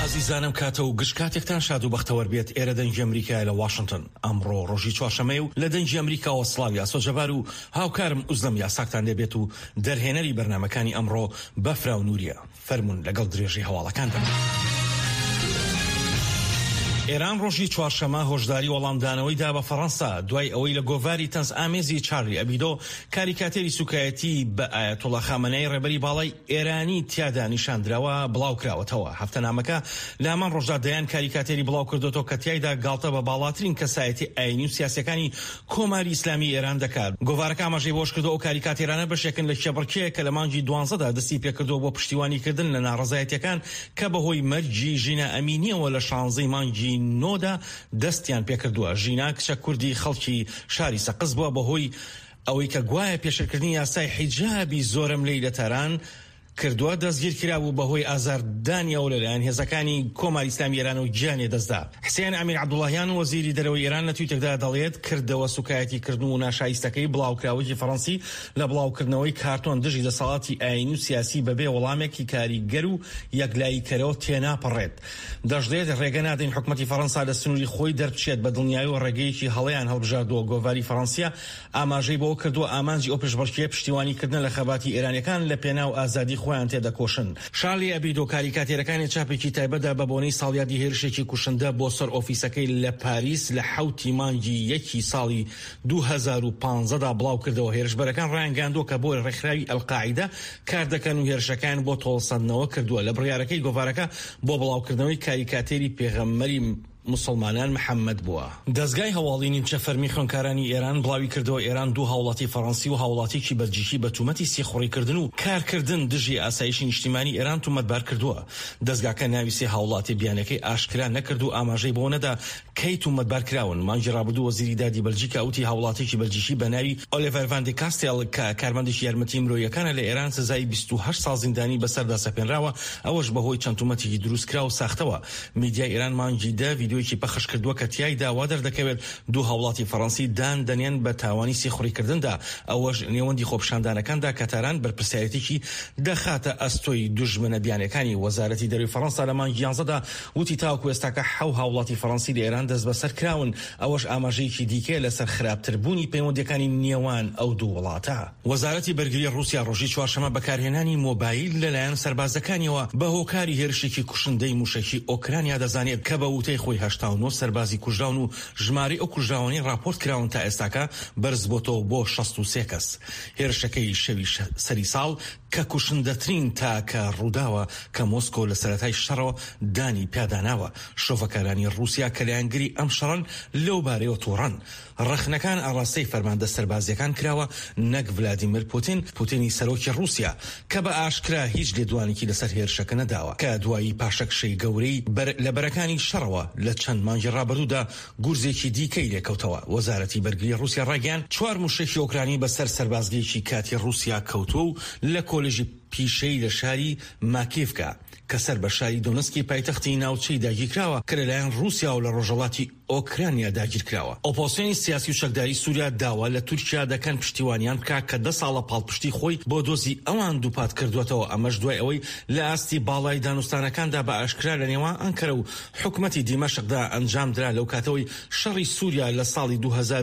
عزیزانم کاتە و گشت کاتێکتان شاد و بەختەوەر بێت. ئێرە دەنگی ئەمریکای لە واشنگتن. ئەمڕۆ ڕۆژی چوارشەمەیە و لە دەنگی ئەمریکاوە سڵاوی ئاسۆجەبار و هاوکارم ئوزلەم یاساکتان لێبێت و دەرهێنەری بەرنامەکانی ئەمڕۆ بەفرا و نووریە. فەرمون لەگەڵ درێژی هەواڵەکاندا. ئێران ڕۆژی چوارشەمە هۆشداری وەڵامدانەوەی دا بە فەڕەنسا دوای ئەوەی لە گۆڤاری تەنز ئامێزی چارلی ئەبیدۆ کاریکاتێری سوکایەتی بە ئایەتوڵا خامنەی ڕێبەری باڵای ئێرانی تیادا نیشاندراوە بڵاو کراوەتەوە. هەفتەنامەکە لە هەمان ڕۆژدا دەیان کاریکاتێری بڵاو کردوەوە کە تیایدا گاڵتە بە باڵاترین کەسایەتی ئاینی و سیاسەکانی کۆماری ئیسلامی ئێران دەکات. گۆڤارەکە ئاماژەی بۆش کردو ئەو کاریکاتێرانە بەشێکن لە کێبڕکەیە کە لە مانگی 12دا دەستی پێکردووە بۆ پشتیوانیکردن لە ناڕەزایەتیەکان کە بەهۆی مەرجی ژینە ئەمینیەوە لە 16 مانگی نۆدا دەستیان پێکردووە. ژینا کچە کوردی خەڵکی شاری سەقز بووە بەهۆی ئەوەی کە گوایە پێشکردنی یاسای حیجابی زۆرم لەی لە تەران کردووە دەستگیر کرابوو بەهۆی ئازاردانیەوە لەلایەن هێزەکانی کۆماری ئیسلامی ئێران و گیانێ دەستدا. حسێن ئامیر عەبدوڵڵاهیان وەزیری دەرەوەی ئێران لە تویتەردا دەڵێت کردەوە سوکایەتی کردن و ناشایستەکەی بڵاوکراوەی فەڕەنسی لە بڵاوکردنەوەی کارتۆن دژی دەسەڵاتی ئاینی و سیاسی بەبێ وەڵامێکی کاریگەر و یەکلاییکەرەوە تێناپەڕێت. دەژڵێت ڕێگە نادەین حکومەتی فەڕەنسا لە سنووری خۆی دەربچێت بە دڵنیایی و ڕێگەیەکی هەڵەیان هەڵبژاردووە. گۆڤاری فەڕەنسیا ئاماژەی بۆ کردووە ئامانجی ئەو پێشبڕکێ پشتیوانیکردن لە خەباتی ئێرانیەکان لە پێناو ئازادی خۆیان تێدەکۆشن. شارلی ئەبیدۆ کاریکاتێرەکانی چاپێکی تایبەتدا بە بۆنەی ساڵیادی هێرشێکی کوشندە بۆ سەر ئۆفیسەکەی لە پاریس لە 7 مانگی 1 ساڵی 2015دا بڵاو کردەوە. هێرشبەرەکان ڕایانگاندووە کە بۆ ڕێکخراوی ئەلقاعیدە کار دەکەن و هێرشەکان بۆ تۆڵسەندنەوە کردووە. لە بڕیارەکەی گۆڤارەکە بۆ بڵاوکردنەوەی کاریکاتێری پێغەمبەری مسلمانان محەممەد بووە. دەستگای هەواڵی نیمچە فەرمی خوێندکارانی ئێران بڵاوی کردەوە ئێران دوو هاوڵاتی فەڕەنسی و هاوڵاتێکی بەلجیکی بە تومەتی سێخۆڕیکردن و کارکردن دژی ئاسایشی نیشتیمانی ئێران تومەتبار کردووە. دەستگاکە ناوی سێ هاوڵاتی بیانەکەی ئاشکرا نەکرد و ئاماژەی بۆ نەدا کەی تومەتبار کراون. مانگی ڕابردوو وەزیری دادی بەلجیکا ئەوتی هاوڵاتێکی بەلجیکی بە ناوی ئۆلیڤەر ڤان دێ کاستێڵ کە کارمەندێکی یارمەتی مرۆییەکانە لە ئێران سزای 28 ساڵ زیندانی بەسەردا سەپێنراوە. ئەوەش بەهۆی چەند تومەتێکی دروست کرا و ساختەوە. میدیای ئێران مانگی دا ڤیدیۆیەکی پەخش کردووە کە تیایدا وا دەردەکەوێت دوو هاوڵاتی فەڕەنسی دان دەنێن بە تاوانی سێخۆڕیکردندا. ئەوەش نێوەندی خۆپشاندانەکاندا کە تاران بەرپرسایەتێکی دەخاتە ئەستۆی دوژمنە بیانەکانی. وەزارەتی دەروی فەڕەنسا لە مانگی 11دا وتی تاوەکو ئێستاکە 7 هاوڵاتی فەڕەنسی لە ئێران دەست بەسەر کراون. ئەوەش ئاماژەیەکی دیکە لەسەر خراپتربوونی پەیوەندیەکانی نێوان ئەو دوو وڵاتە. وەزارەتی بەرگری رووسیا ڕۆژی چوارشەمە بەکارهێنانی مۆبایل لەلایەن سەربازەکانیەوە بە هۆکاری هێرشێکی کوشندەی موشەکی ئۆکرانیا دەزانێت کە بە وتەی خۆی 89 سەربازی کوژراون و ژمارەی ئەو کوژراوانی راپۆرت کراون تا ئێستاکە بەرز بۆتەوە بۆ 63 کەس. هێرشەکەی شەوی سەری ساڵ کە کوشندەترین تاکە ڕووداوە کە مۆسکۆ لە سەرەتای شەڕەوە دانی پیاداناوە. شۆفەکارانی رووسیا کە لایەنگری ئەم شەڕن لەو بارەیەوە تووڕەن. ڕەخنەکان ئاڕاستەی فەرماندە سەربازیەکان کراوە نەک ڤلادیمیر پوتینی سەرۆکی رووسیا کە بە ئاشکرا هیچ لێدوانێکی لەسەر هێرشەکە نەداوە کە دوایی پاشەکشەی گەورەی لە بەرەکانی شەڕەوە لە چەند مانگی ڕابردوودا گورزێکی دیکەی لێکەوتەوە. وەزارەتی بەرگری رووسیا ڕاگەیان 4 موشەکی ئۆکرانی بەسەر سەربازگەیەکی کاتی رووسیا کەوتووە و لە کۆلێژی پیشەی لە شاری ماکیڤکا کە سەر بە شاری دۆنسکی پایتەختی ناوچەی داگیر کراوە کە لەلایەن رووسیا و لە ڕۆژهەڵاتی ئۆکرانیا داگیر کراوە. ئۆپۆزیسیۆنی سیاسی و شەکداری سووریا داوا لە تورکیا دەکەن پشتیوانیان بکات کە 10 ساڵە پاڵپشتی خۆی بۆ دۆزی ئەوان دووپات کردوێتەوە. ئەمەش دوای ئەوەی لە ئاستی باڵای دانوستانەکاندا بە ئاشکرا لە نێوان ئەنکەرە و حکومەتی دیمەشقدا ئەنجامدرا لەو کاتەوەی شەڕی سووریا لە ساڵی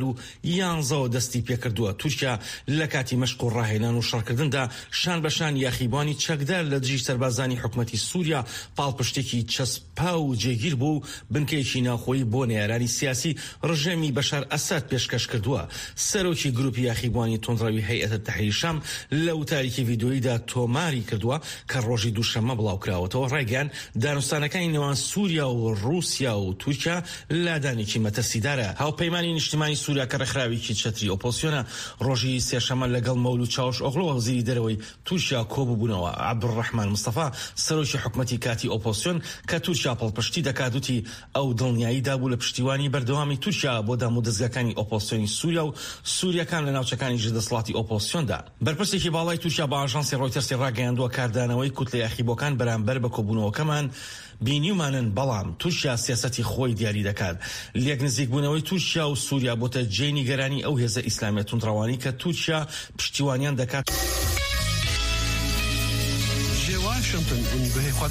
2011 دەستی پێکردووە. تورکیا لە کاتی مەشق و ڕاهێنان و شەڕکردندا شان بەشان یاخیبانی چەکدار لە دژی سەربازانی حکومەتی سووریا پاڵپشتێکی چەسپا و جێگیر بوو بنکەیەکی ناوخۆیی بۆ نێرانی سیاسی ڕژێمی بەشار ئەساد پێشکەش کردووە. سەرۆکی گروپی یاخیبانی تۆندڕەوی هەیئەتە تەحریری شام لە وتارێکی ڤیدیۆییدا تۆماری کردووە کە ڕۆژی دووشەممە بڵاوکراوەتەوە. ڕایگەیان دانوستانەکانی نێوان سووریا و رووسیا و تورکیا لادانێکی مەترسیدارە. هاوپەیمانی نیشتیمانی سووریا کە ڕێکخراوێکی چەتری ئۆپۆزیسیۆنە ڕۆژی سێشەممە لەگەڵ مەولود چاوش ئۆغڵۆ وەزیری دەرەوەی تورکیا کۆبووبوونەوە. عەبدوڕەحمان مستەفا سەرۆکی حکومەتی کاتی ئۆپۆزیسیۆن کە تورکیا پەڵپشتی دەکات وتی ئەو دڵنیاییدا بوو لە پشتیوانی بەردەوامی تورکیا بۆ دام و دەستگاکانی ئۆپۆزیسیۆنی سووریا و سووریەکان لە ناوچەکانی ژدەسەڵاتی ئۆپۆزیسیۆندا. بەرپرسێکی باڵای تورکیا بە ئاژانسی ڕۆیتەرسی ڕاگەیاندووە کاردانەوەی کوتلە یاخیبۆکان بەرامبەر بە کۆبوونەوەکەمان بینیومانن، بەڵام تورکیا سیاسەتی خۆی دیاری دەکات. لێک نزیکبوونەوەی تورکیا و سووریا بۆتە جێی نیگەرانی ئەو هێزە ئیسلامی توندڕەوانی کە تورکیا پشتیوانیان دەکات.